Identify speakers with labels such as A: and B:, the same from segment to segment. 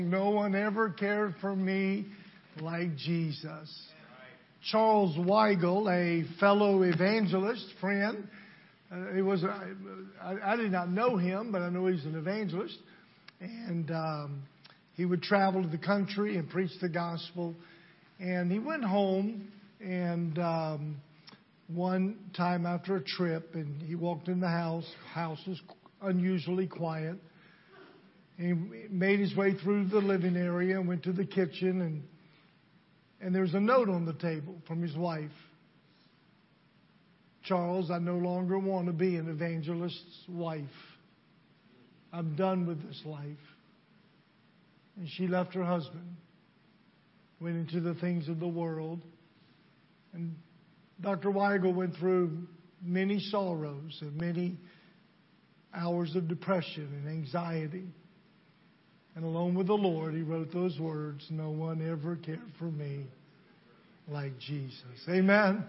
A: No one ever cared for me like Jesus. Charles Weigel, a fellow evangelist friend, I did not know him, but I know he's an evangelist. And he would travel to the country and preach the gospel. And he went home, and one time after a trip, and he walked in the house. House was unusually quiet. He made his way through the living area and went to the kitchen, and there was a note on the table from his wife. Charles, I no longer want to be an evangelist's wife. I'm done with this life. And she left her husband, went into the things of the world. And Dr. Weigel went through many sorrows and many hours of depression and anxiety. And alone with the Lord, he wrote those words, no one ever cared for me like Jesus. Amen?
B: Amen.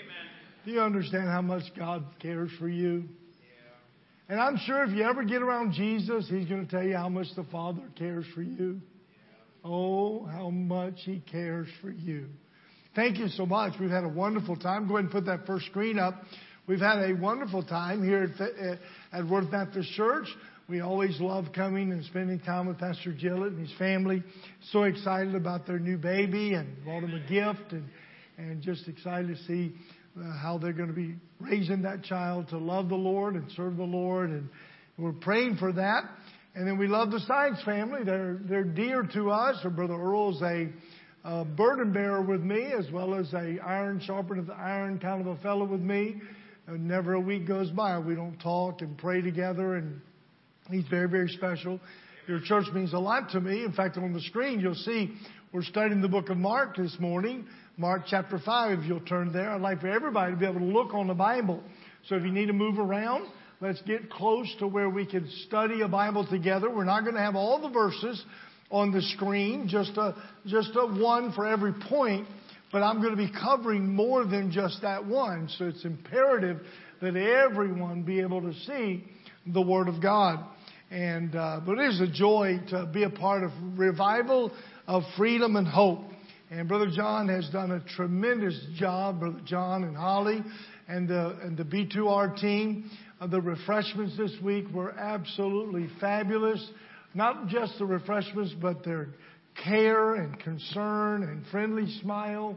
A: Do you understand how much God cares for you?
B: Yeah.
A: And I'm sure if you ever get around Jesus, He's going to tell you how much the Father cares for you.
B: Yeah.
A: Oh, how much He cares for you. Thank you so much. We've had a wonderful time. Go ahead and put that first screen up. We've had a wonderful time here at Worth Baptist Church. We always love coming and spending time with Pastor Gillett and his family. So excited about their new baby and bought him a gift and just excited to see how they're going to be raising that child to love the Lord and serve the Lord. And we're praying for that. And then we love the Sykes family. They're dear to us. Our brother Earl's a burden bearer with me, as well as a iron sharpeneth iron kind of a fellow with me. Never a week goes by we don't talk and pray together, and he's very, very special. Your church means a lot to me. In fact, on the screen, you'll see we're studying the book of Mark this morning. Mark chapter 5, if you'll turn there. I'd like for everybody to be able to look on the Bible. So if you need to move around, let's get close to where we can study a Bible together. We're not going to have all the verses on the screen, just a one for every point. But I'm going to be covering more than just that one. So it's imperative that everyone be able to see the Word of God. And but it is a joy to be a part of Revival of Freedom and Hope. And Brother John has done a tremendous job, Brother John and Holly and the B2R team. The refreshments this week were absolutely fabulous. Not just the refreshments, but their care and concern and friendly smile.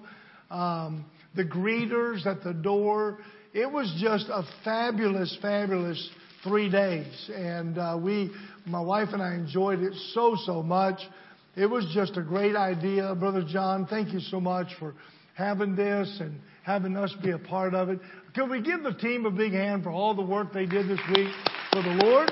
A: The greeters at the door. It was just a fabulous, fabulous 3 days. And my wife and I enjoyed it so much. It was just a great idea. Brother John, thank you so much for having this and having us be a part of it. Can we give the team a big hand for all the work they did this week for the Lord?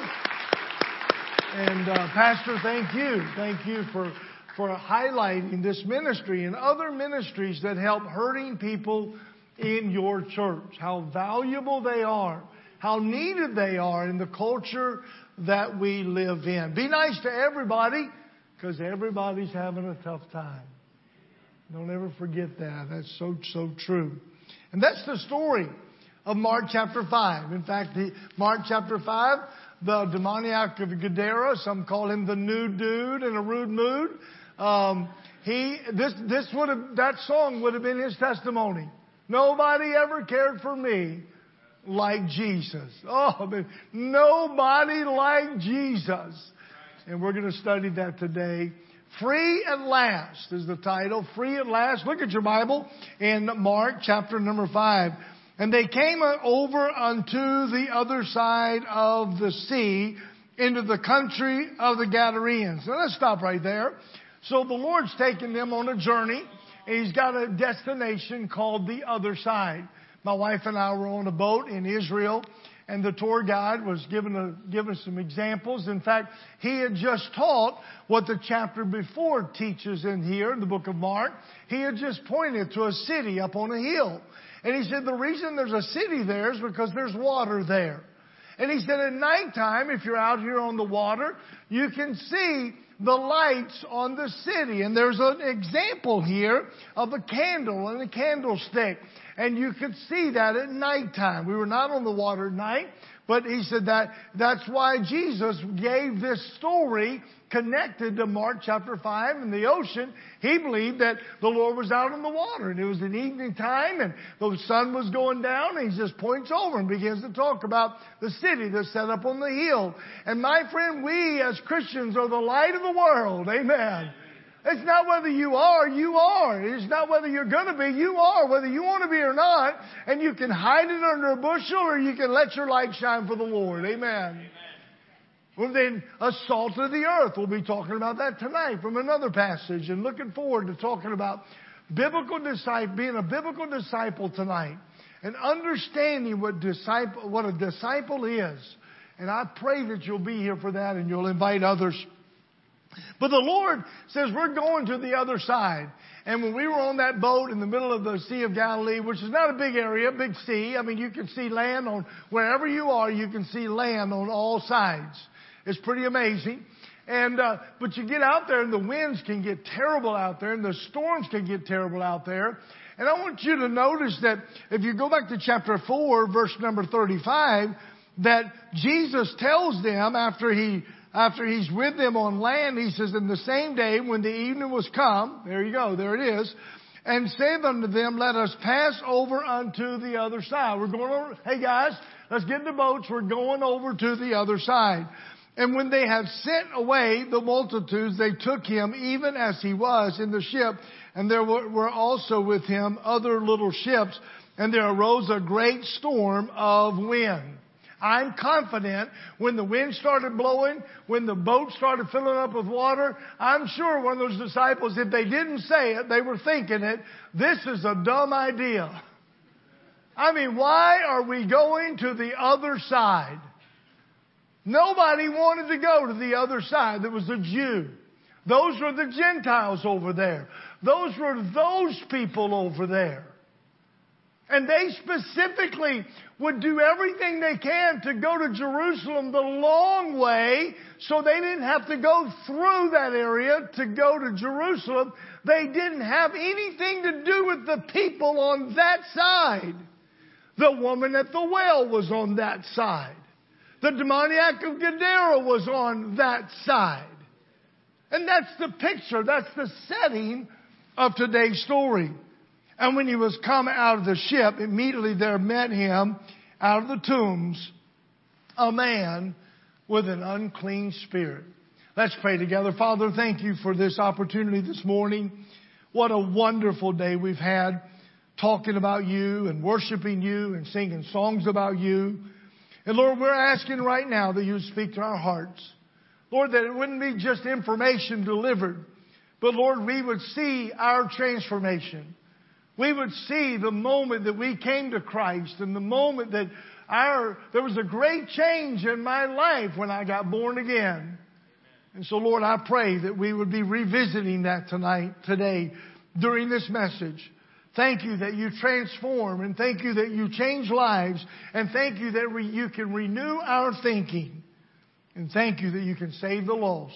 A: And Pastor, thank you. Thank you for highlighting this ministry and other ministries that help hurting people in your church. How valuable they are. How needed they are in the culture that we live in. Be nice to everybody, because everybody's having a tough time. Don't ever forget that. That's so true. And that's the story of Mark chapter 5. In fact, Mark chapter 5, the demoniac of Gadara, some call him the new dude in a rude mood. That song would have been his testimony. Nobody ever cared for me like Jesus. Oh, man, nobody like Jesus. And we're going to study that today. Free at Last is the title. Free at Last. Look at your Bible in Mark chapter number 5. And they came over unto the other side of the sea into the country of the Gadarenes. Now let's stop right there. So the Lord's taking them on a journey. And He's got a destination called the other side. My wife and I were on a boat in Israel, and the tour guide was giving some examples. In fact, he had just taught what the chapter before teaches in here in the book of Mark. He had just pointed to a city up on a hill. And he said the reason there's a city there is because there's water there. And he said at nighttime, if you're out here on the water, you can see the lights on the city. And there's an example here of a candle and a candlestick. And you could see that at nighttime. We were not on the water at night, But he said that's why Jesus gave this story connected to Mark chapter 5 and the ocean. He believed that the Lord was out on the water and it was an evening time and the sun was going down, and he just points over and begins to talk about the city that's set up on the hill. And my friend, we as Christians are the light of the world. Amen. It's not whether you are, you are. It's not whether you're going to be, you are. Whether you want to be or not. And you can hide it under a bushel or you can let your light shine for the Lord. Amen. Well, then, a salt of the earth. We'll be talking about that tonight from another passage, and looking forward to talking about being a biblical disciple tonight and understanding what a disciple is. And I pray that you'll be here for that and you'll invite others. But the Lord says we're going to the other side. And when we were on that boat in the middle of the Sea of Galilee, which is not a big area, big sea. I mean, you can see land on wherever you are, you can see land on all sides. It's pretty amazing. And, but you get out there and the winds can get terrible out there and the storms can get terrible out there. And I want you to notice that if you go back to chapter 4, verse number 35, that Jesus tells them after he's with them on land, he says, in the same day when the evening was come, there you go, there it is, and said unto them, let us pass over unto the other side. We're going over, hey guys, let's get in the boats, we're going over to the other side. And when they had sent away the multitudes, they took him even as he was in the ship, and there were also with him other little ships, and there arose a great storm of wind. I'm confident when the wind started blowing, when the boat started filling up with water, I'm sure one of those disciples, if they didn't say it, they were thinking it, this is a dumb idea. I mean, why are we going to the other side? Nobody wanted to go to the other side. There was a Jew. Those were the Gentiles over there. Those were those people over there. And they specifically would do everything they can to go to Jerusalem the long way so they didn't have to go through that area to go to Jerusalem. They didn't have anything to do with the people on that side. The woman at the well was on that side. The demoniac of Gadara was on that side. And that's the picture, that's the setting of today's story. And when he was come out of the ship, immediately there met him out of the tombs a man with an unclean spirit. Let's pray together. Father, thank you for this opportunity this morning. What a wonderful day we've had talking about you and worshiping you and singing songs about you. And Lord, we're asking right now that you would speak to our hearts. Lord, that it wouldn't be just information delivered, but Lord, we would see our transformation. We would see the moment that we came to Christ and the moment that there was a great change in my life when I got born again. And so, Lord, I pray that we would be revisiting that today, during this message. Thank you that you transform, and thank you that you change lives, and thank you that you can renew our thinking, and thank you that you can save the lost,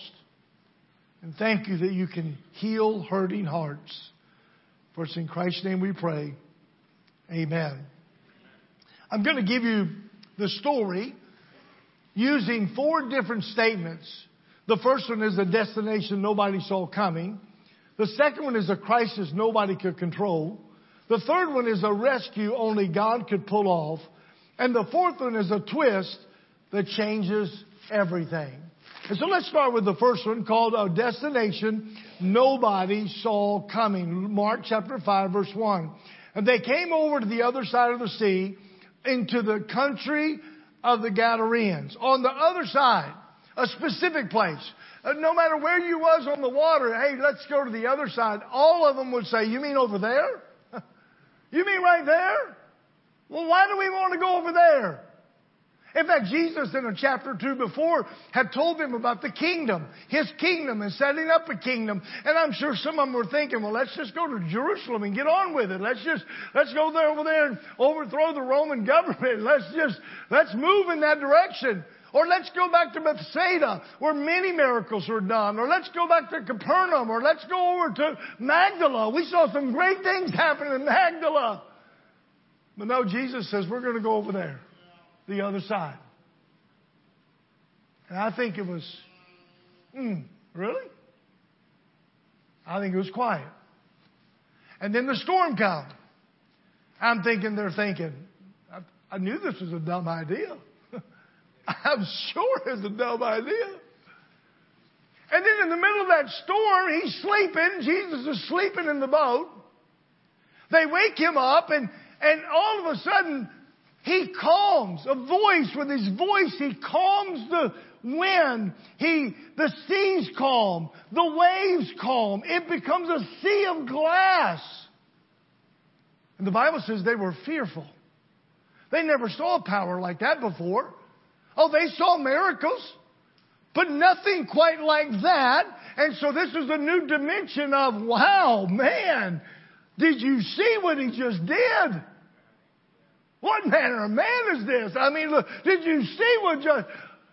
A: and thank you that you can heal hurting hearts. For it's in Christ's name we pray. Amen. I'm going to give you the story using 4 different statements. The first one is a destination nobody saw coming. The second one is a crisis nobody could control. The third one is a rescue only God could pull off. And the fourth one is a twist that changes everything. And so let's start with the first one, called a destination nobody saw coming. Mark chapter 5, verse 1. And they came over to the other side of the sea into the country of the Gadarenes. On the other side, a specific place. No matter where you was on the water, hey, let's go to the other side. All of them would say, you mean over there? You mean right there? Well, why do we want to go over there? In fact, Jesus in a chapter 2 before had told them about the kingdom, His kingdom and setting up a kingdom. And I'm sure some of them were thinking, well, let's just go to Jerusalem and get on with it. Let's go over there and overthrow the Roman government. Let's move in that direction. Or let's go back to Bethsaida where many miracles were done. Or let's go back to Capernaum. Or let's go over to Magdala. We saw some great things happen in Magdala. But no, Jesus says we're going to go over there, the other side. And I think it was, really? I think it was quiet. And then the storm comes. They're thinking, I knew this was a dumb idea. I'm sure it's a dumb idea. And then in the middle of that storm, he's sleeping. Jesus is sleeping in the boat. They wake him up, and all of a sudden, he calms. A voice, with his voice, he calms the wind. The seas calm. The waves calm. It becomes a sea of glass. And the Bible says they were fearful. They never saw power like that before. Oh, they saw miracles, but nothing quite like that. And so this is a new dimension of, wow, man, did you see what he just did? What manner of man is this? I mean, look, did you see what just...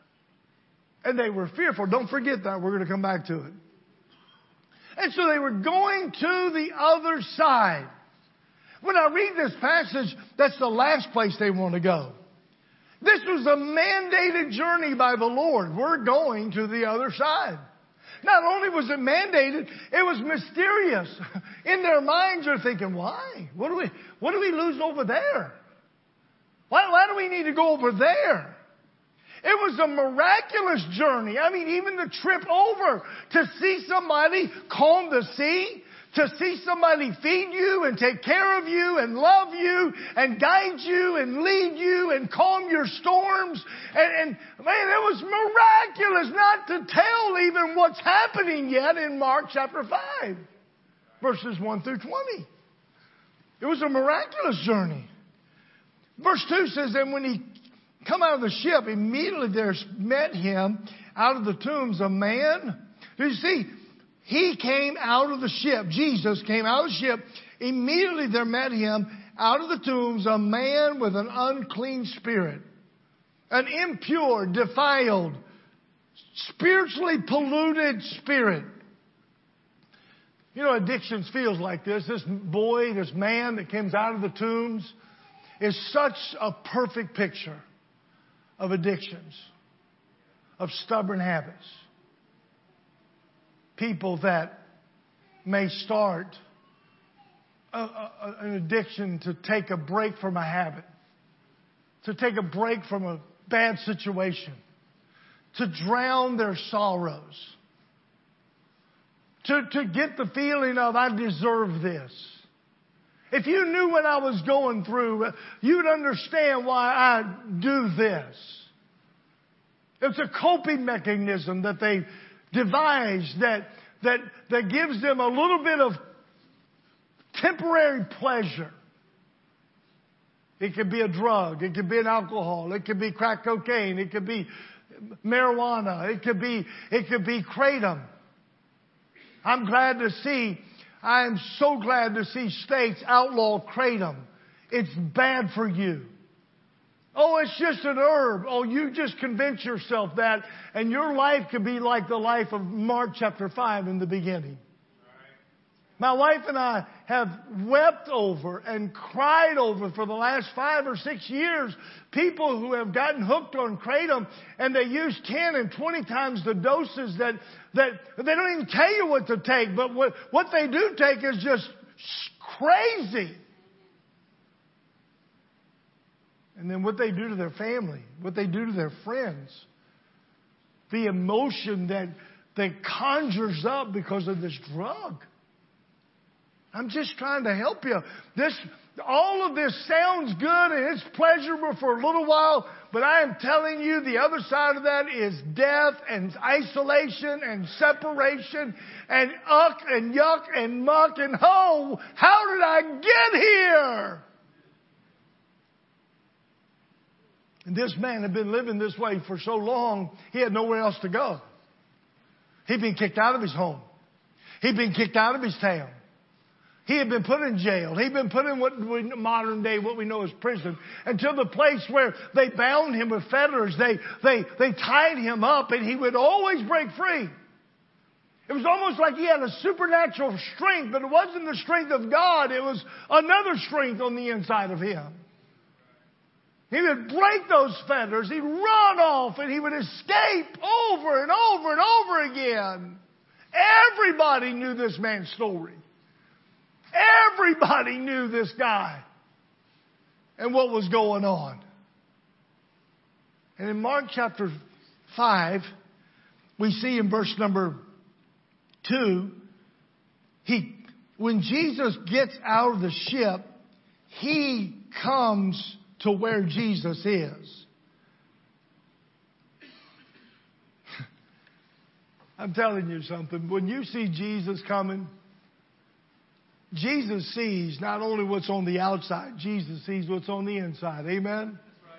A: And they were fearful. Don't forget that. We're going to come back to it. And so they were going to the other side. When I read this passage, that's the last place they want to go. This was a mandated journey by the Lord. We're going to the other side. Not only was it mandated, it was mysterious. In their minds, they're thinking, why? What do we lose over there? Why do we need to go over there? It was a miraculous journey. I mean, even the trip over to see somebody calm the sea, to see somebody feed you and take care of you and love you and guide you and lead you and calm your storms. And man, it was miraculous, not to tell even what's happening yet in Mark chapter 5, verses 1 through 20. It was a miraculous journey. Verse 2 says, and when he come out of the ship, immediately there met him out of the tombs a man. You see, he came out of the ship. Jesus came out of the ship. Immediately there met him out of the tombs a man with an unclean spirit, an impure, defiled, spiritually polluted spirit. You know, addictions feels like this. This boy, this man that comes out of the tombs is such a perfect picture of addictions, of stubborn habits. People that may start an addiction to take a break from a habit, to take a break from a bad situation, to drown their sorrows, to get the feeling of, I deserve this. If you knew what I was going through, you'd understand why I do this. It's a coping mechanism that they devised that gives them a little bit of temporary pleasure. It could be a drug. It could be an alcohol. It could be crack cocaine. It could be marijuana. It could be kratom. I am so glad to see states outlaw kratom. It's bad for you. Oh, it's just an herb. Oh, you just convince yourself that, and your life could be like the life of Mark chapter 5 in the beginning. My wife and I have wept over and cried over for the last 5 or 6 years people who have gotten hooked on kratom, and they use 10 and 20 times the doses that they don't even tell you what to take, but what they do take is just crazy. And then what they do to their family, what they do to their friends, the emotion that conjures up because of this drug. I'm just trying to help you. All of this sounds good and it's pleasurable for a little while, but I am telling you the other side of that is death and isolation and separation and uck and yuck and muck and ho. How did I get here? And this man had been living this way for so long, he had nowhere else to go. He'd been kicked out of his home. He'd been kicked out of his town. He had been put in jail. He'd been put in what we know as prison, until the place where they bound him with fetters. They tied him up, and he would always break free. It was almost like he had a supernatural strength, but it wasn't the strength of God. It was another strength on the inside of him. He would break those fetters. He'd run off and he would escape over and over and over again. Everybody knew this man's story. Everybody knew this guy and what was going on. And in Mark chapter 5, we see in verse number 2, when Jesus gets out of the ship, he comes to where Jesus is. I'm telling you something. When you see Jesus coming, Jesus sees not only what's on the outside, Jesus sees what's on the inside. Amen?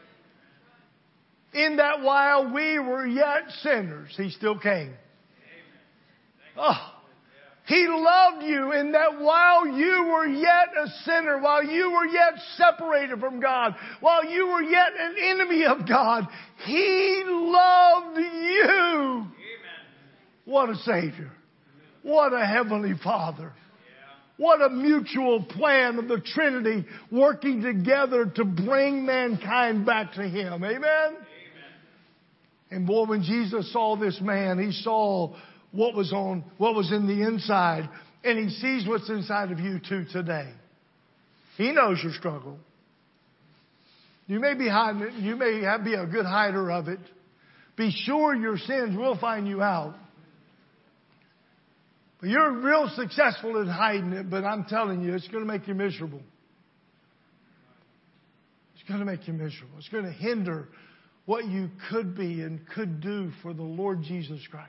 A: In that while we were yet sinners, He still came. Oh, He loved you in that while you were yet a sinner, while you were yet separated from God, while you were yet an enemy of God, He loved you. What a Savior. What a Heavenly Father. What a mutual plan of the Trinity working together to bring mankind back to Him. Amen? And boy, when Jesus saw this man, He saw what was in the inside, and He sees what's inside of you too today. He knows your struggle. You may be hiding it. You may be a good hider of it. Be sure your sins will find you out. But you're real successful in hiding it, but I'm telling you, it's going to make you miserable. It's going to make you miserable. It's going to hinder what you could be and could do for the Lord Jesus Christ.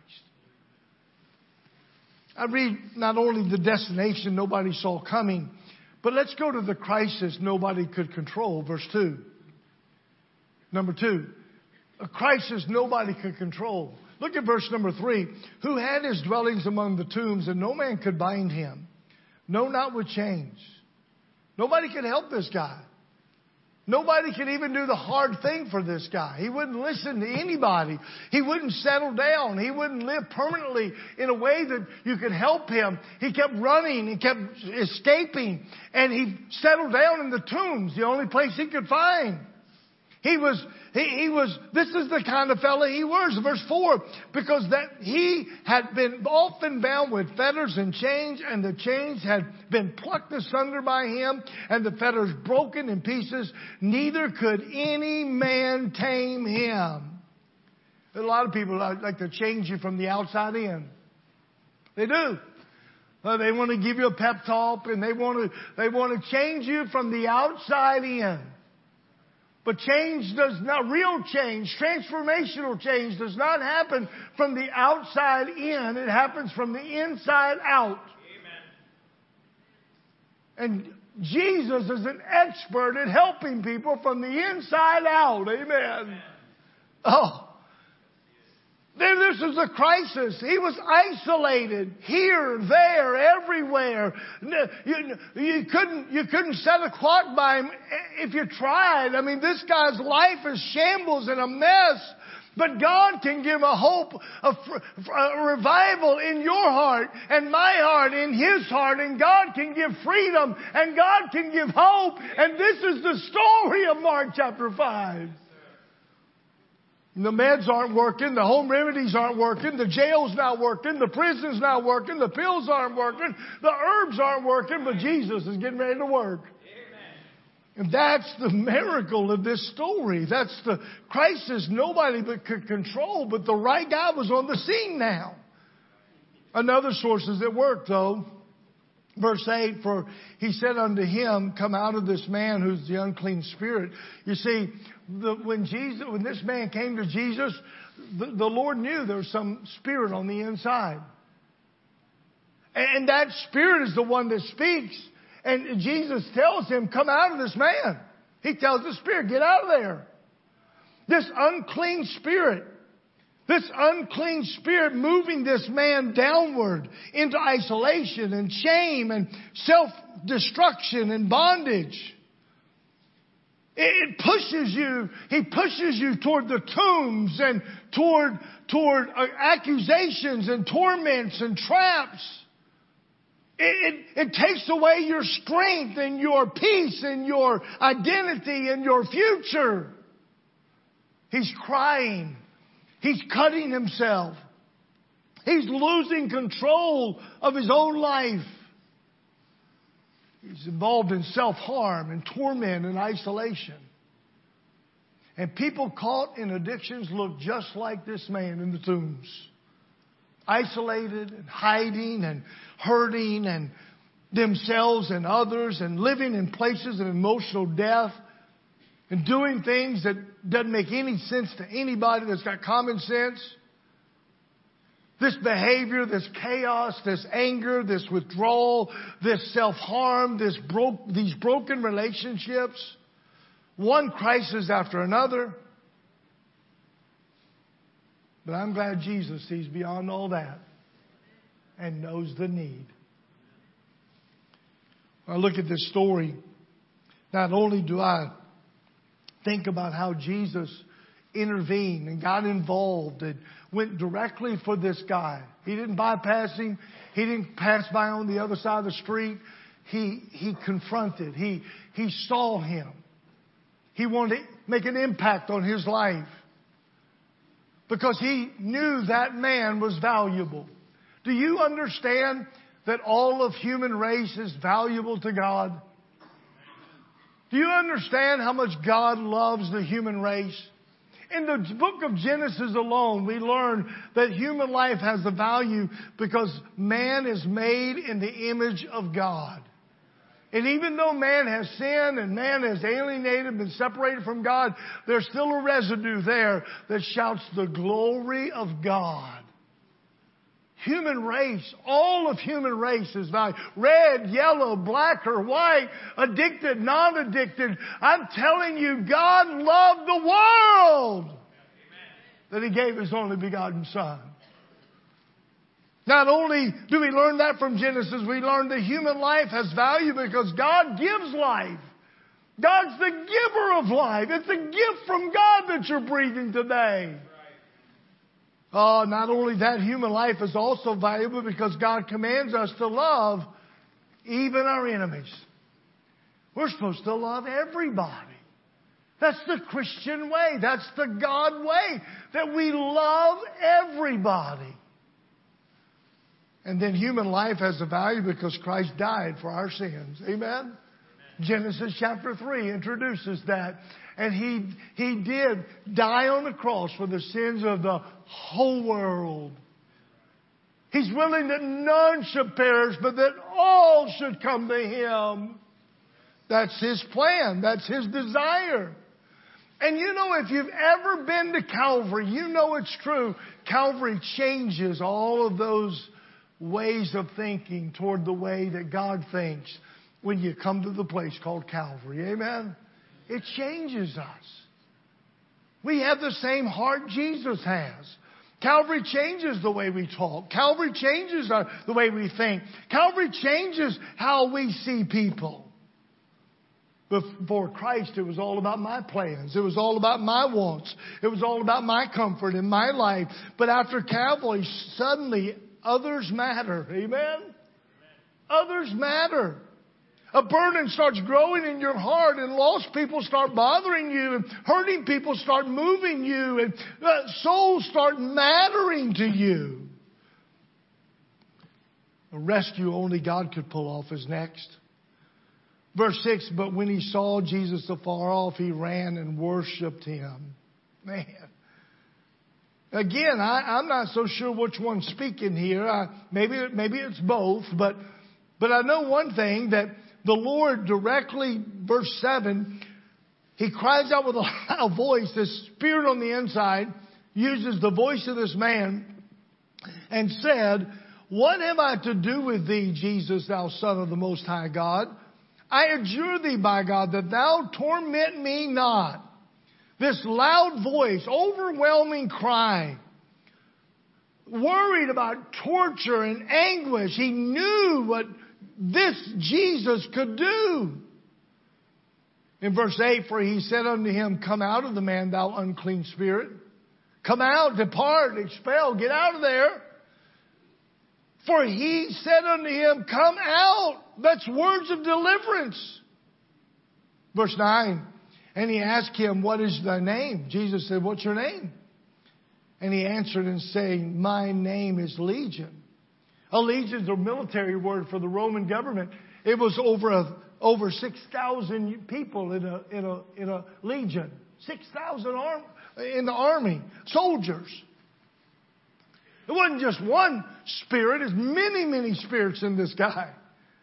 A: I read not only the destination nobody saw coming, but let's go to the crisis nobody could control. Verse 2. Number 2. A crisis nobody could control. Look at verse number 3. Who had his dwellings among the tombs, and no man could bind him. No, not with chains. Nobody could help this guy. Nobody could even do the hard thing for this guy. He wouldn't listen to anybody. He wouldn't settle down. He wouldn't live permanently in a way that you could help him. He kept running. He kept escaping. And he settled down in the tombs, the only place he could find. This is the kind of fellow he was. Verse 4, because that he had been often bound with fetters and chains, and the chains had been plucked asunder by him, and the fetters broken in pieces, neither could any man tame him. A lot of people like to change you from the outside in. They do. They want to give you a pep talk, and they want to change you from the outside in. But real change, transformational change does not happen from the outside in. It happens from the inside out. Amen. And Jesus is an expert at helping people from the inside out. Amen. Oh. This is a crisis. He was isolated here, there, everywhere. You couldn't set a clock by him if you tried. I mean, this guy's life is shambles and a mess. But God can give a hope, a revival in your heart and my heart, in His heart. And God can give freedom and God can give hope. And this is the story of Mark chapter 5. The meds aren't working. The home remedies aren't working. The jail's not working. The prison's not working. The pills aren't working. The herbs aren't working. But Jesus is getting ready to work. Amen. And that's the miracle of this story. That's the crisis nobody but could control. But the right guy was on the scene now. Another source is at work, though. Verse 8, for he said unto him, come out of this man who's the unclean spirit. You see, when this man came to Jesus, the Lord knew there was some spirit on the inside. And that spirit is the one that speaks. And Jesus tells him, come out of this man. He tells the spirit, get out of there. This unclean spirit moving this man downward into isolation and shame and self-destruction and bondage. It pushes you. He pushes you toward the tombs and toward accusations and torments and traps. It takes away your strength and your peace and your identity and your future. He's crying. He's cutting himself. He's losing control of his own life. He's involved in self-harm and torment and isolation. And people caught in addictions look just like this man in the tombs. Isolated and hiding and hurting and themselves and others and living in places of emotional death and doing things that doesn't make any sense to anybody that's got common sense. This behavior, this chaos, this anger, this withdrawal, this self-harm, these broken relationships, one crisis after another. But I'm glad Jesus sees beyond all that and knows the need. When I look at this story, not only do I think about how Jesus intervened and got involved and went directly for this guy. He didn't bypass him. He didn't pass by on the other side of the street. He confronted. He saw him. He wanted to make an impact on his life because he knew that man was valuable. Do you understand that all of human race is valuable to God? Do you understand how much God loves the human race? In the book of Genesis alone, we learn that human life has a value because man is made in the image of God. And even though man has sinned and man has alienated, been separated from God, there's still a residue there that shouts the glory of God. Human race, all of human race is valuable. Red, yellow, black or white, addicted, non-addicted. I'm telling you, God loved the world that He gave His only begotten Son. Not only do we learn that from Genesis, we learn that human life has value because God gives life. God's the giver of life. It's a gift from God that you're breathing today. Oh, not only that, human life is also valuable because God commands us to love even our enemies. We're supposed to love everybody. That's the Christian way. That's the God way. That we love everybody. And then human life has a value because Christ died for our sins. Amen? Genesis chapter 3 introduces that. And He did die on the cross for the sins of the whole world. He's willing that none should perish, but that all should come to Him. That's His plan. That's His desire. And you know, if you've ever been to Calvary, you know it's true. Calvary changes all of those ways of thinking toward the way that God thinks when you come to the place called Calvary. Amen? It changes us. We have the same heart Jesus has. Calvary changes the way we talk. Calvary changes the way we think. Calvary changes how we see people. Before Christ, it was all about my plans. It was all about my wants. It was all about my comfort in my life. But after Calvary, suddenly others matter. Amen? Others matter. A burden starts growing in your heart and lost people start bothering you and hurting people start moving you and souls start mattering to you. A rescue only God could pull off is next. Verse 6, but when He saw Jesus afar off, He ran and worshiped Him. Man. Again, I'm not so sure which one's speaking here. Maybe it's both, but I know one thing, that the Lord directly, verse 7, He cries out with a loud voice. This Spirit on the inside uses the voice of this man and said, what have I to do with thee, Jesus, thou Son of the Most High God? I adjure thee by God that thou torment me not. This loud voice, overwhelming cry, worried about torture and anguish. He knew what this Jesus could do. In verse 8, for He said unto him, come out of the man, thou unclean spirit. Come out, depart, expel, get out of there. For he said unto him, come out. That's words of deliverance. Verse 9. And he asked him, what is thy name? Jesus said, what's your name? And he answered and saying, my name is Legion. A legion is a military word for the Roman government. It was over 6,000 people in a legion. 6,000 in the army. Soldiers. It wasn't just one spirit. There's many, many spirits in this guy.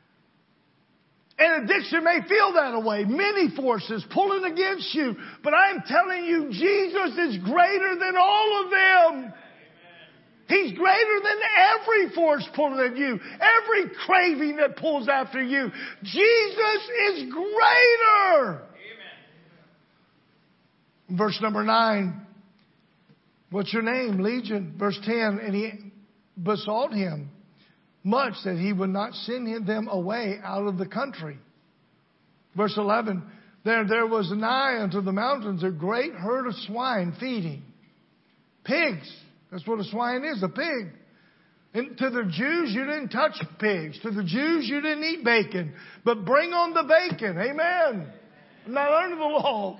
A: And addiction may feel that way. Many forces pulling against you. But I'm telling you, Jesus is greater than all of them. He's greater than every force pulling at you. Every craving that pulls after you. Jesus is greater. Amen. Verse number 9. What's your name? Legion. Verse 10. And he besought him much that he would not send them away out of the country. Verse 11. There was nigh unto the mountains a great herd of swine feeding. Pigs. That's what a swine is, a pig. And to the Jews, you didn't touch pigs. To the Jews, you didn't eat bacon. But bring on the bacon. Amen. Not under the law.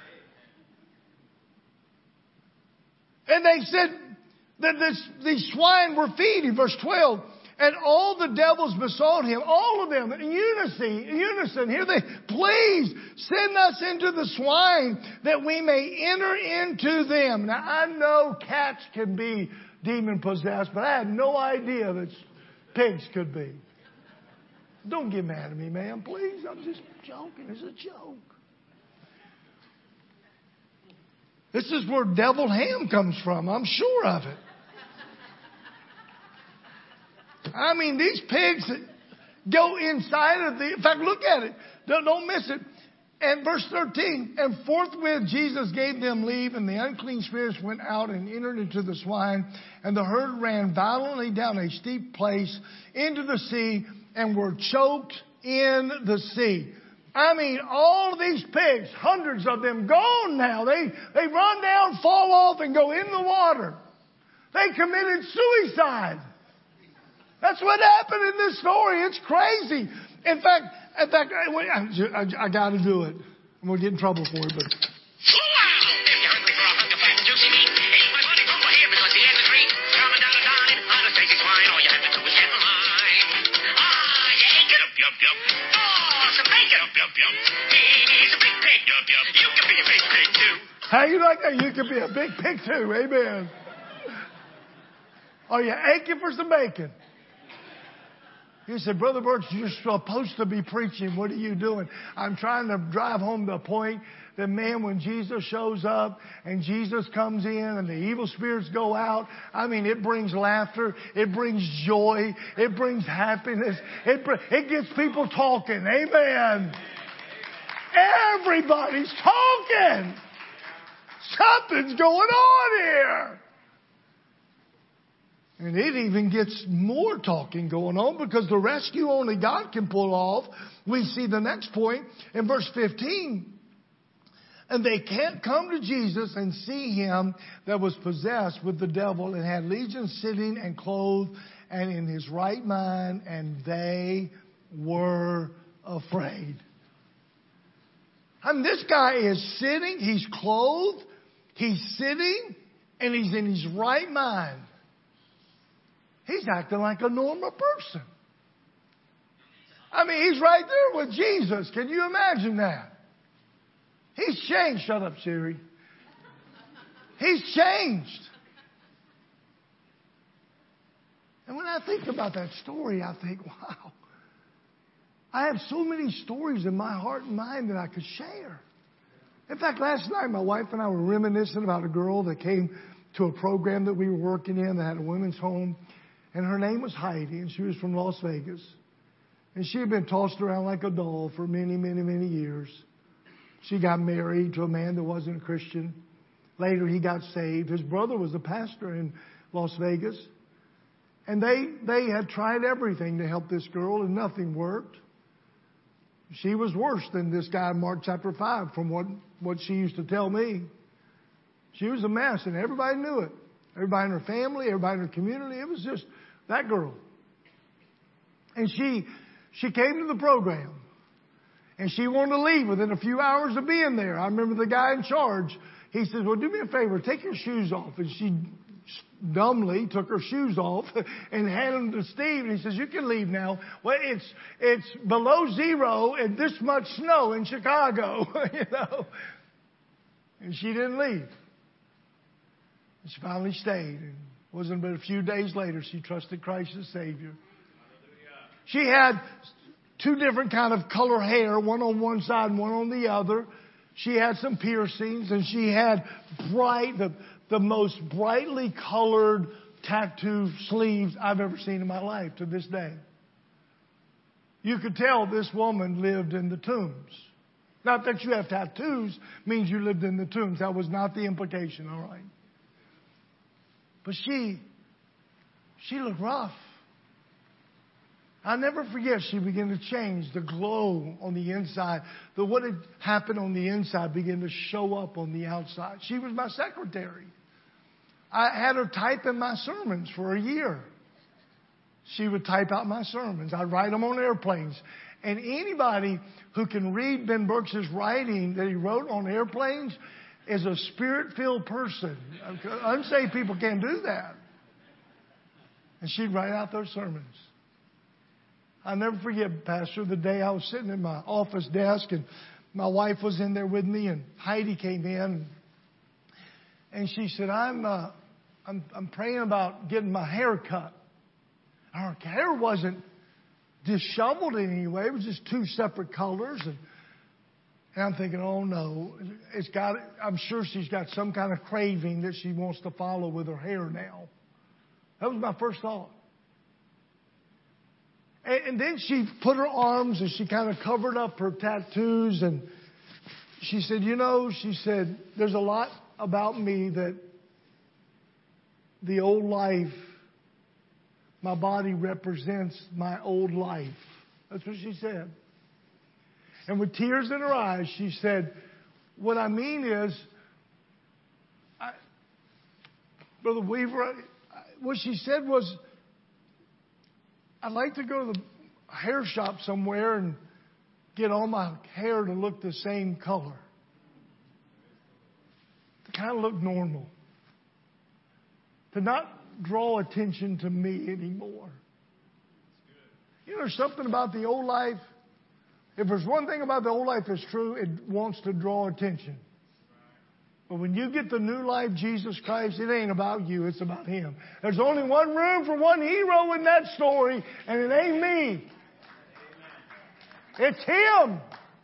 A: And they said that these swine were feeding. Verse 12. And all the devils besought him, all of them, in unison, here they, please send us into the swine that we may enter into them. Now I know cats can be demon possessed, but I had no idea that pigs could be. Don't get mad at me, man, please. I'm just joking. It's a joke. This is where deviled ham comes from. I'm sure of it. I mean, these pigs go inside of in fact, look at it. Don't miss it. And verse 13, and forthwith Jesus gave them leave, and the unclean spirits went out and entered into the swine, and the herd ran violently down a steep place into the sea, and were choked in the sea. I mean, all of these pigs, hundreds of them, gone now. They run down, fall off, and go in the water. They committed suicide. That's what happened in this story. It's crazy. In fact, I got to do it. I'm going to get in trouble for it, but. How you like that? You can be a big pig too. Amen. Are you aching for some bacon? He said, Brother Birch, you're supposed to be preaching. What are you doing? I'm trying to drive home the point that, man, when Jesus shows up and Jesus comes in and the evil spirits go out, I mean, it brings laughter. It brings joy. It brings happiness. It gets people talking. Amen. Everybody's talking. Something's going on here. And it even gets more talking going on, because the rescue only God can pull off. We see the next point in verse 15. And they can't come to Jesus and see him that was possessed with the devil and had legions sitting and clothed and in his right mind, and they were afraid. I mean, this guy is sitting, he's clothed, he's sitting, and he's in his right mind. He's acting like a normal person. I mean, he's right there with Jesus. Can you imagine that? He's changed. Shut up, Siri. He's changed. And when I think about that story, I think, wow. I have so many stories in my heart and mind that I could share. In fact, last night my wife and I were reminiscing about a girl that came to a program that we were working in that had a women's home. And her name was Heidi, and she was from Las Vegas. And she had been tossed around like a doll for many, many, many years. She got married to a man that wasn't a Christian. Later, he got saved. His brother was a pastor in Las Vegas. And they had tried everything to help this girl, and nothing worked. She was worse than this guy in Mark chapter 5, from what she used to tell me. She was a mess, and everybody knew it. Everybody in her family, everybody in her community. It was just that girl. And she came to the program. And she wanted to leave within a few hours of being there. I remember the guy in charge. He says, well, do me a favor, take your shoes off. And she dumbly took her shoes off and handed them to Steve. And he says, you can leave now. Well, it's below zero and this much snow in Chicago, you know. And she didn't leave. And she finally stayed. And it wasn't but a few days later she trusted Christ as Savior. She had 2 different kind of color hair, one on one side and one on the other. She had some piercings, and she had the most brightly colored tattoo sleeves I've ever seen in my life to this day. You could tell this woman lived in the tombs. Not that you have tattoos means you lived in the tombs. That was not the implication, all right? But she looked rough. I'll never forget, she began to change. The glow on the inside, what had happened on the inside began to show up on the outside. She was my secretary. I had her type in my sermons for a year. She would type out my sermons. I'd write them on airplanes. And anybody who can read Ben Brooks' writing that he wrote on airplanes is a spirit-filled person. Unsaved people can't do that. And she'd write out those sermons. I'll never forget, Pastor, the day I was sitting at my office desk and my wife was in there with me and Heidi came in and she said, I'm praying about getting my hair cut. Her hair wasn't disheveled in any way. It was just 2 separate colors. And I'm thinking, oh no, I'm sure she's got some kind of craving that she wants to follow with her hair now. That was my first thought. And then she put her arms and she kind of covered up her tattoos. And she said, there's a lot about me that the old life, my body represents my old life. That's what she said. And with tears in her eyes, she said, what I mean is, Brother Weaver, what she said was, I'd like to go to the hair shop somewhere and get all my hair to look the same color. To kind of look normal. To not draw attention to me anymore. You know, there's something about the old life. If there's one thing about the old life that's true, it wants to draw attention. But when you get the new life, Jesus Christ, it ain't about you, it's about Him. There's only one room for one hero in that story, and it ain't me. It's Him.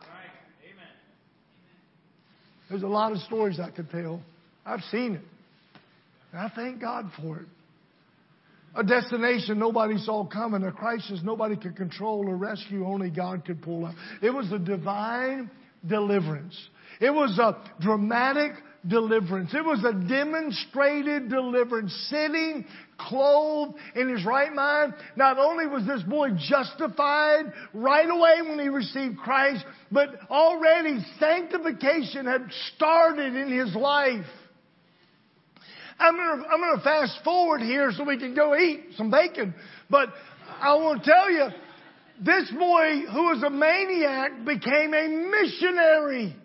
A: There's a lot of stories I could tell. I've seen it. And I thank God for it. A destination nobody saw coming, a crisis nobody could control or rescue, only God could pull up. It was a divine deliverance. It was a dramatic deliverance. It was a demonstrated deliverance. Sitting, clothed, in his right mind. Not only was this boy justified right away when he received Christ, but already sanctification had started in his life. I'm going to fast forward here so we can go eat some bacon. But I want to tell you, this boy who was a maniac became a missionary.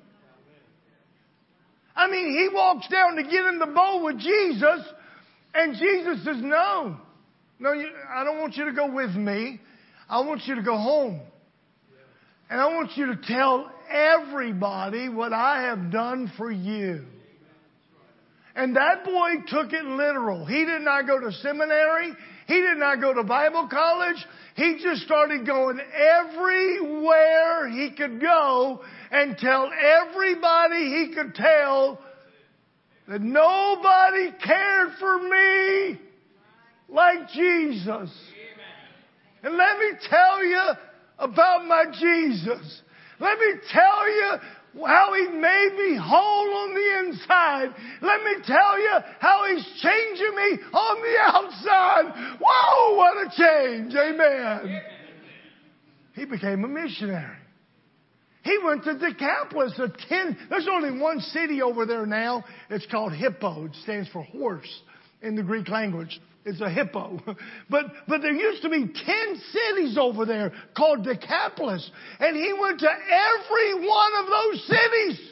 A: I mean, he walks down to get in the boat with Jesus, and Jesus says, no, I don't want you to go with me. I want you to go home. And I want you to tell everybody what I have done for you. And that boy took it literal. He did not go to seminary. He did not go to Bible college. He just started going everywhere he could go and tell everybody he could tell that nobody cared for me like Jesus. And let me tell you about my Jesus. Let me tell you how He made me whole on the inside. Let me tell you how He's changing me on the outside. Whoa, what a change. Amen. He became a missionary. He went to Decapolis. There's only one city over there now. It's called Hippo. It stands for horse in the Greek language. It's a hippo. But there used to be 10 cities over there called Decapolis. And he went to every one of those cities.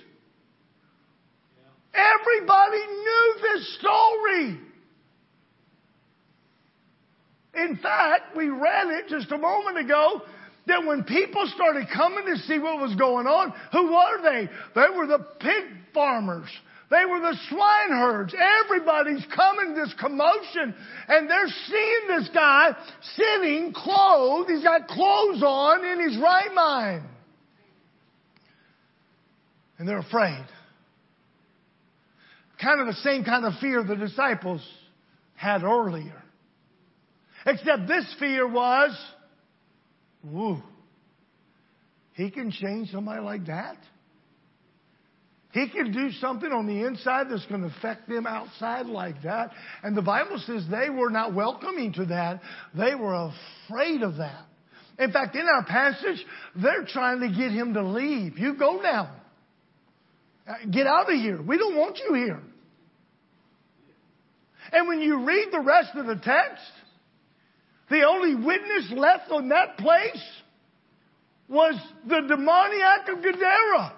A: Everybody knew this story. In fact, we read it just a moment ago that when people started coming to see what was going on, who were they? They were the pig farmers. They were the swine herds. Everybody's coming, this commotion, and they're seeing this guy sitting clothed. He's got clothes on in his right mind. And they're afraid. Kind of the same kind of fear the disciples had earlier. Except this fear was, woo, he can change somebody like that? He can do something on the inside that's going to affect them outside like that. And the Bible says they were not welcoming to that. They were afraid of that. In fact, in our passage, they're trying to get him to leave. You go now. Get out of here. We don't want you here. And when you read the rest of the text, the only witness left on that place was the demoniac of Gadara.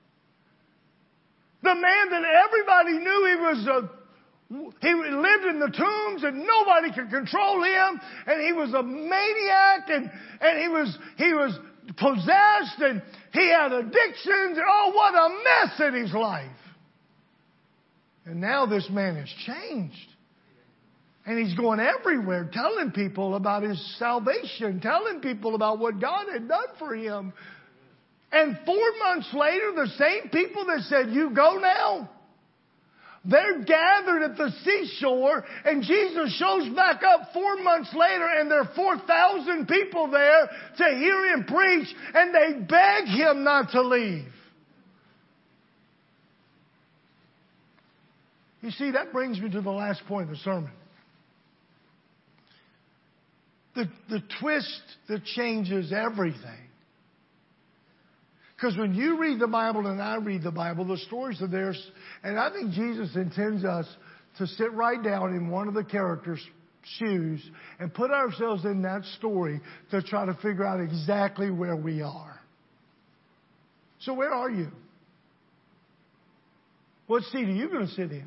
A: The man that everybody knew he lived in the tombs and nobody could control him, and he was a maniac, and he was possessed, and he had addictions, and oh, what a mess in his life. And now this man has changed. And he's going everywhere telling people about his salvation, telling people about what God had done for him. And 4 months later, the same people that said, you go now, they're gathered at the seashore, and Jesus shows back up 4 months later, and there are 4,000 people there to hear him preach, and they beg him not to leave. You see, that brings me to the last point of the sermon. The twist that changes everything. Because when you read the Bible and I read the Bible, the stories are there. And I think Jesus intends us to sit right down in one of the characters' shoes and put ourselves in that story to try to figure out exactly where we are. So where are you? What seat are you going to sit in?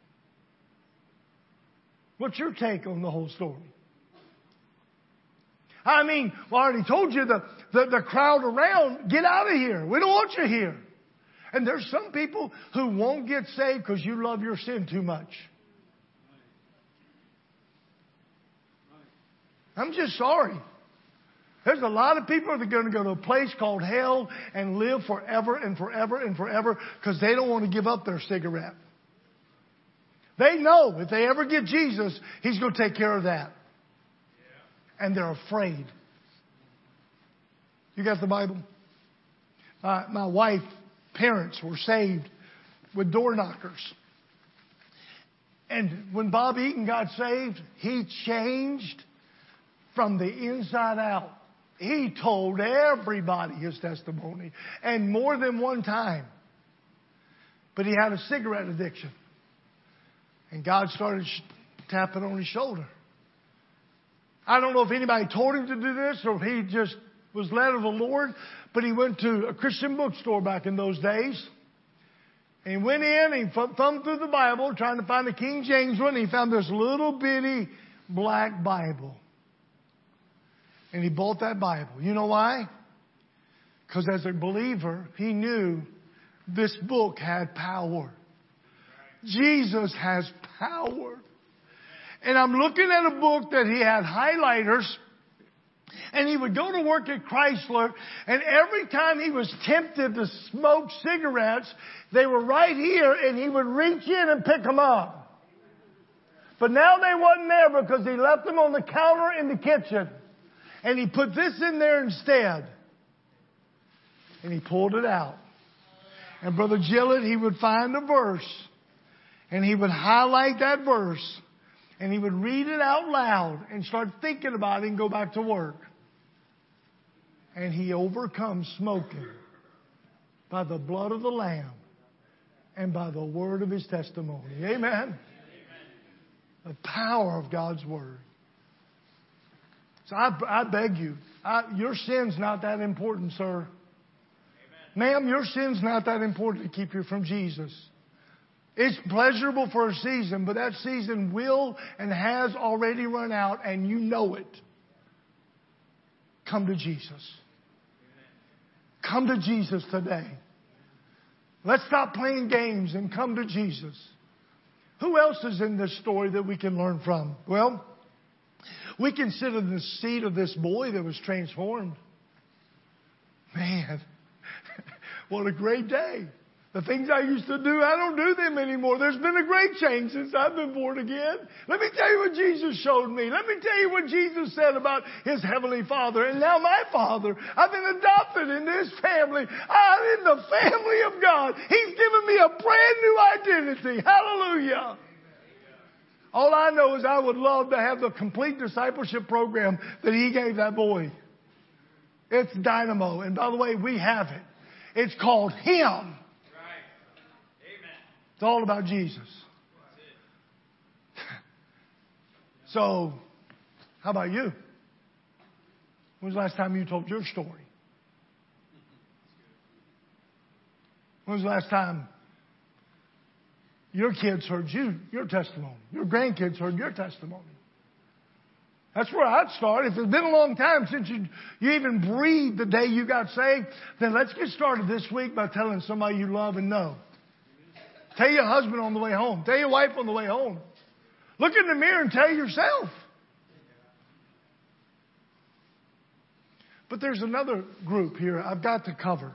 A: What's your take on the whole story? I mean, well, I already told you the crowd around, get out of here. We don't want you here. And there's some people who won't get saved because you love your sin too much. I'm just sorry. There's a lot of people that are going to go to a place called hell and live forever and forever and forever because they don't want to give up their cigarette. They know if they ever get Jesus, He's going to take care of that. And they're afraid. You got the Bible? My wife's parents were saved with door knockers. And when Bob Eaton got saved, he changed from the inside out. He told everybody his testimony, and more than one time. But he had a cigarette addiction. And God started tapping on his shoulder. I don't know if anybody told him to do this or if he just was led of the Lord, but he went to a Christian bookstore back in those days. And he went in and he thumbed through the Bible trying to find the King James one. And he found this little bitty black Bible. And he bought that Bible. You know why? Because as a believer, he knew this book had power. Jesus has power. And I'm looking at a book that he had highlighters. And he would go to work at Chrysler. And every time he was tempted to smoke cigarettes, they were right here. And he would reach in and pick them up. But now they wasn't there because he left them on the counter in the kitchen. And he put this in there instead. And he pulled it out. And Brother Gillett, he would find a verse. And he would highlight that verse. And he would read it out loud and start thinking about it and go back to work. And he overcomes smoking by the blood of the Lamb and by the word of his testimony. Amen. The power of God's Word. So I beg you, your sin's not that important, sir. Ma'am, your sin's not that important to keep you from Jesus. It's pleasurable for a season, but that season will and has already run out, and you know it. Come to Jesus. Come to Jesus today. Let's stop playing games and come to Jesus. Who else is in this story that we can learn from? Well, we consider the seed of this boy that was transformed. Man, what a great day. The things I used to do, I don't do them anymore. There's been a great change since I've been born again. Let me tell you what Jesus showed me. Let me tell you what Jesus said about His Heavenly Father. And now my Father, I've been adopted into His family. I'm in the family of God. He's given me a brand new identity. Hallelujah. All I know is I would love to have the complete discipleship program that He gave that boy. It's dynamo. And by the way, we have it. It's called Him. It's all about Jesus. So, how about you? When was the last time you told your story? When was the last time your kids heard your testimony? Your grandkids heard your testimony? That's where I'd start. If it's been a long time since you even breathed the day you got saved, then let's get started this week by telling somebody you love and know. Tell your husband on the way home. Tell your wife on the way home. Look in the mirror and tell yourself. But there's another group here I've got to cover.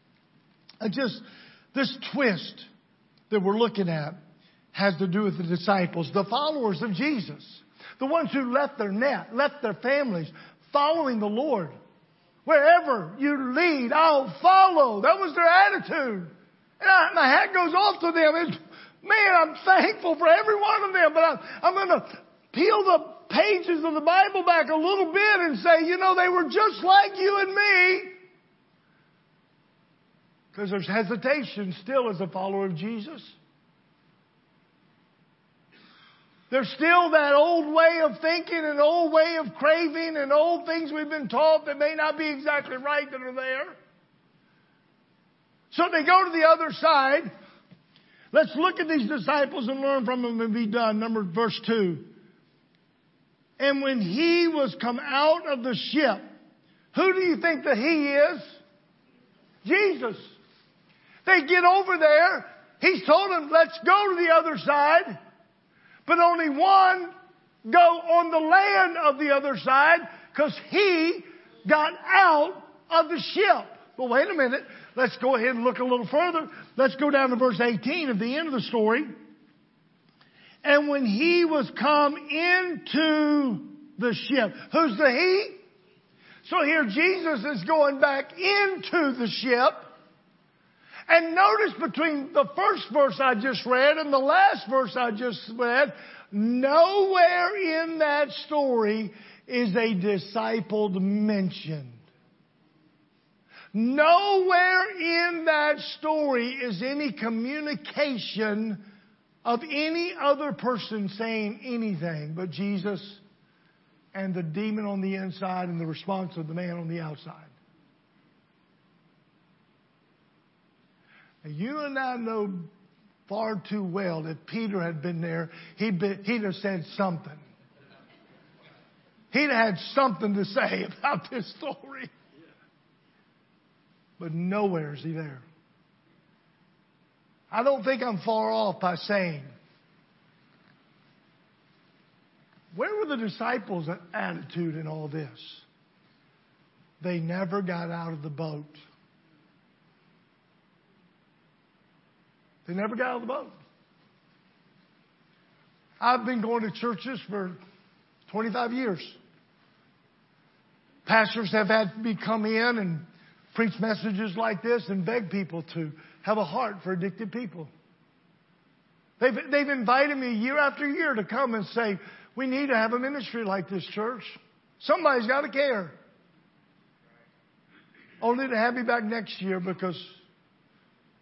A: This twist that we're looking at has to do with the disciples, the followers of Jesus. The ones who left their net, left their families, following the Lord. Wherever you lead, I'll follow. That was their attitude. And my hat goes off to them. Man, I'm thankful for every one of them. But I'm going to peel the pages of the Bible back a little bit and say, they were just like you and me. Because there's hesitation still as a follower of Jesus. There's still that old way of thinking and old way of craving and old things we've been taught that may not be exactly right that are there. So they go to the other side. Let's look at these disciples and learn from them and be done. Verse 2. And when He was come out of the ship, who do you think that He is? Jesus. They get over there. He's told them, let's go to the other side. But only one go on the land of the other side because He got out of the ship. Well, wait a minute. Let's go ahead and look a little further. Let's go down to verse 18 at the end of the story. And when He was come into the ship. Who's the He? So here Jesus is going back into the ship. And notice between the first verse I just read and the last verse I just read, nowhere in that story is a disciple mentioned. Nowhere in that story is any communication of any other person saying anything but Jesus and the demon on the inside and the response of the man on the outside. You and I know far too well that Peter had been there, he'd have said something. He'd have had something to say about this story. But nowhere is he there. I don't think I'm far off by saying, where were the disciples' attitude in all this? They never got out of the boat. They never got out of the boat. I've been going to churches for 25 years. Pastors have had me come in and preach messages like this and beg people to have a heart for addicted people. They've invited me year after year to come and say, we need to have a ministry like this, church. Somebody's got to care. Only to have me back next year because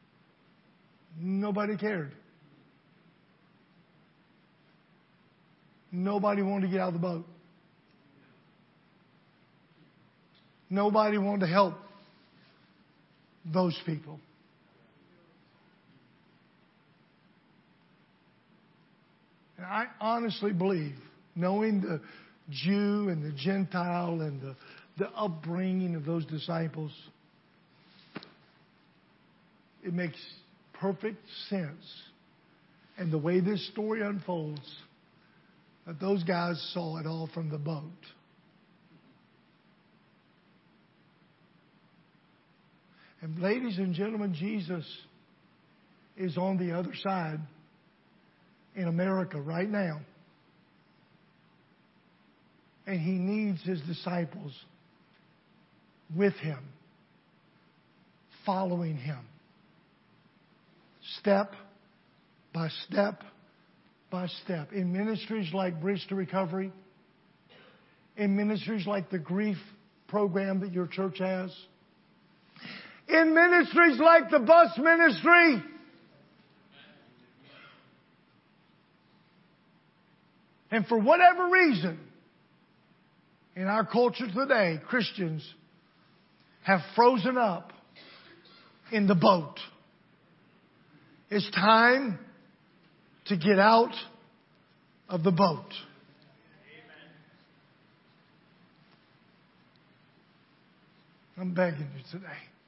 A: nobody cared. Nobody wanted to get out of the boat. Nobody wanted to help those people. And I honestly believe, knowing the Jew and the Gentile and the upbringing of those disciples, it makes perfect sense. And the way this story unfolds, that those guys saw it all from the boat. And ladies and gentlemen, Jesus is on the other side in America right now. And He needs His disciples with Him, following Him, step by step by step. In ministries like Bridge to Recovery, in ministries like the grief program that your church has, in ministries like the bus ministry, and for whatever reason, in our culture today, Christians have frozen up in the boat. It's time to get out of the boat. I'm begging you today.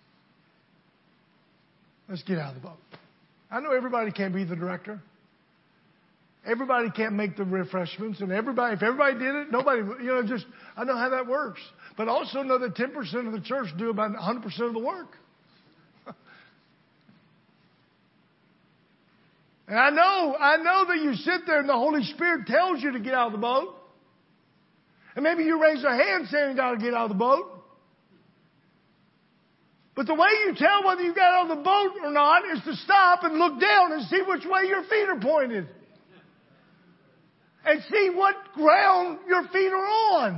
A: Let's get out of the boat. I know everybody can't be the director. Everybody can't make the refreshments, and if everybody did it, nobody, I know how that works. But also know that 10% of the church do about 100% of the work. And I know that you sit there and the Holy Spirit tells you to get out of the boat. And maybe you raise a hand saying you got to get out of the boat. But the way you tell whether you got out of the boat or not is to stop and look down and see which way your feet are pointed. And see what ground your feet are on.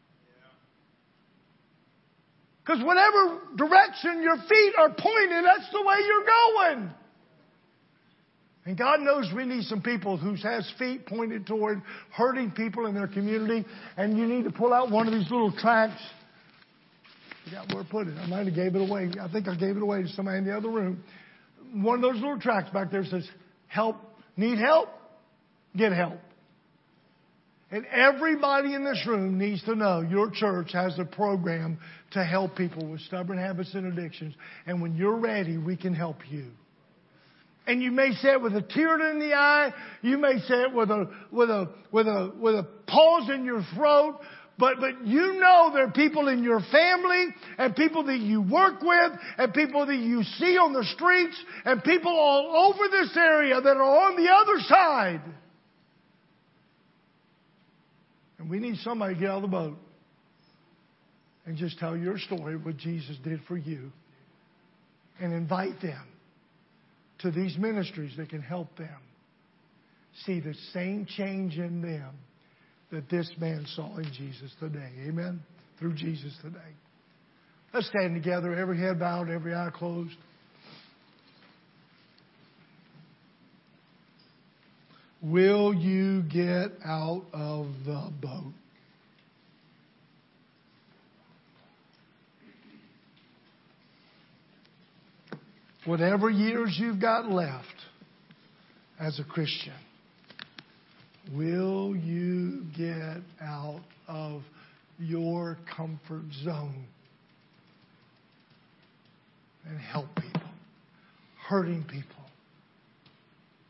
A: Because whatever direction your feet are pointed, that's the way you're going. And God knows we need some people who has feet pointed toward hurting people in their community. And you need to pull out one of these little tracts. I forgot where I put it. I might have gave it away. I think I gave it away to somebody in the other room. One of those little tracts back there says, help, need help, get help. And everybody in this room needs to know your church has a program to help people with stubborn habits and addictions. And when you're ready, we can help you. And you may say it with a tear in the eye. You may say it with a pause in your throat. But you know there are people in your family and people that you work with and people that you see on the streets and people all over this area that are on the other side. And we need somebody to get out of the boat and just tell your story, what Jesus did for you, and invite them to these ministries that can help them see the same change in them that this man saw in Jesus today. Amen? Through Jesus today. Let's stand together, every head bowed, every eye closed. Will you get out of the boat? Whatever years you've got left as a Christian, will you get out of your comfort zone and help people, hurting people?